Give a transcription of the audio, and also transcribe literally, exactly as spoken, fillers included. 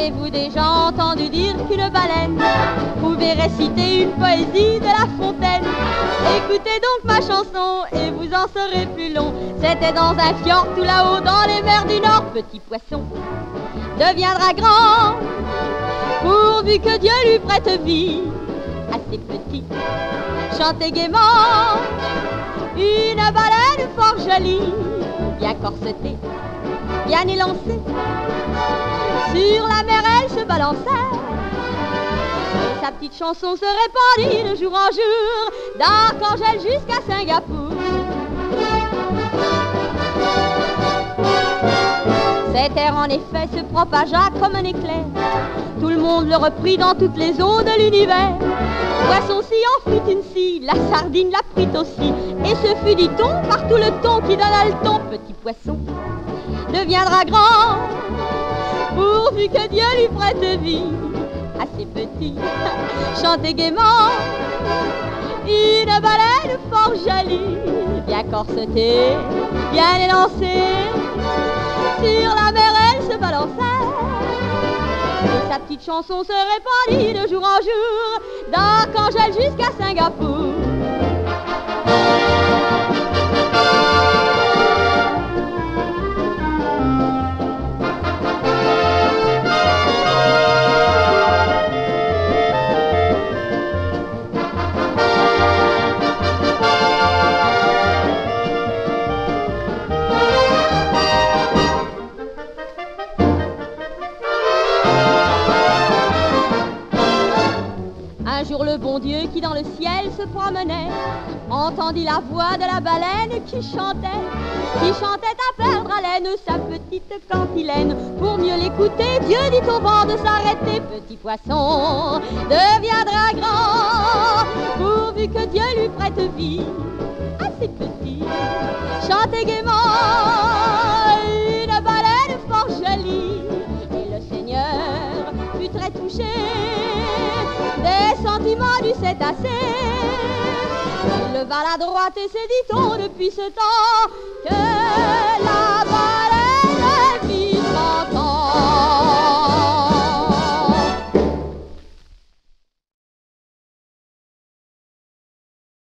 Avez-vous déjà entendu dire qu'une baleine pouvait réciter une poésie de La Fontaine? Écoutez donc ma chanson et vous en saurez plus long. C'était dans un fjord tout là-haut dans les mers du Nord. Petit poisson deviendra grand pourvu que Dieu lui prête vie. Assez petit, chantez gaiement une baleine fort jolie, bien corsetée, bien élancée. Sur la mer elle se balançait, et sa petite chanson se répandit de jour en jour, d'Archangel jusqu'à Singapour. Cet air en effet se propagea comme un éclair, tout le monde le reprit dans toutes les eaux de l'univers. Poisson-ci en fut une scie, la sardine la prit aussi, et ce fut, dit-on, partout le ton qui donna le ton. Petit poisson deviendra grand pourvu que Dieu lui prête vie. Assez petit, chantez gaiement une baleine fort jolie, bien corsetée, bien élancée. Sur la mer elle se balançait, et sa petite chanson se répandit de jour en jour, d'Archangel jusqu'à Singapour. Un jour le bon Dieu qui dans le ciel se promenait entendit la voix de la baleine qui chantait, qui chantait à perdre haleine sa petite cantilène. Pour mieux l'écouter, Dieu dit au vent de s'arrêter. Petit poisson deviendra grand pourvu que Dieu lui prête vie. Assez petit, chantez gaiement une baleine fort jolie, et le Seigneur fut très touché des sentiments du cétacé. Il leva la droite et c'est, dit-on, depuis ce temps